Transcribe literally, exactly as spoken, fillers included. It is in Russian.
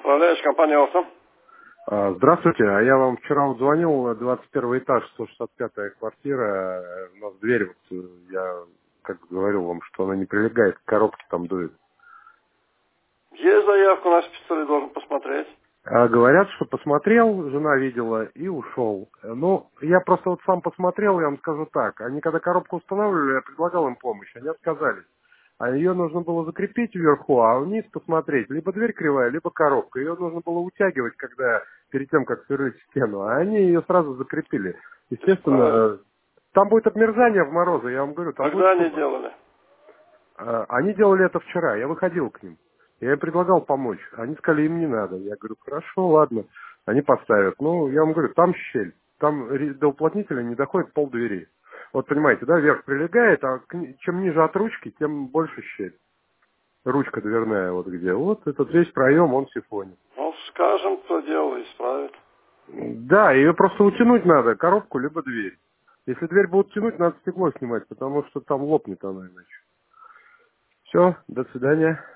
Управляющая компания «Алсо». А, Здравствуйте, а я вам вчера вот звонил, двадцать первый этаж, сто шестьдесят пятая квартира, э, у нас дверь, вот, э, я как говорил вам, что она не прилегает, коробки там дует. Есть заявку, наш специалист должен посмотреть. А говорят, что посмотрел, жена видела и ушел. Э, Ну, я просто вот сам посмотрел, я вам скажу так, они когда коробку устанавливали, я предлагал им помощь, они отказались. А ее нужно было закрепить вверху, а вниз посмотреть. Либо дверь кривая, либо коробка. Ее нужно было утягивать, когда перед тем, как сверлить стену. А они ее сразу закрепили. Естественно, Правильно. э, там будет обмерзание в морозы, я вам говорю, там будет Когда они сухо. делали? А, Они делали это вчера, я выходил к ним. Я им предлагал помочь. Они сказали, им не надо. Я говорю, хорошо, ладно. Они поставят. Ну, я вам говорю, там щель. Там ре- до уплотнителя не доходит полдвери. Вот понимаете, да, верх прилегает, а к ни- чем ниже от ручки, тем больше щель. Ручка дверная вот где. Вот этот весь проем, он сифонит. Ну, скажем, кто делал, исправит. Да, ее просто утянуть надо, коробку либо дверь. Если дверь будут тянуть, надо стекло снимать, потому что там лопнет она иначе. Все, до свидания.